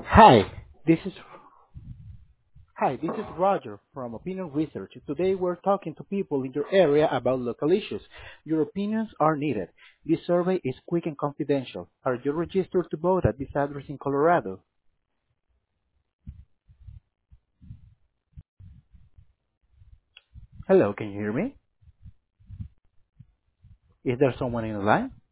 Hi, this is this is Roger from Opinion Research. Today we're talking to people in your area about local issues. Your opinions are needed. This survey is quick and confidential. Are you registered to vote at this address in Colorado? Hello, can you hear me? Is there someone in the line?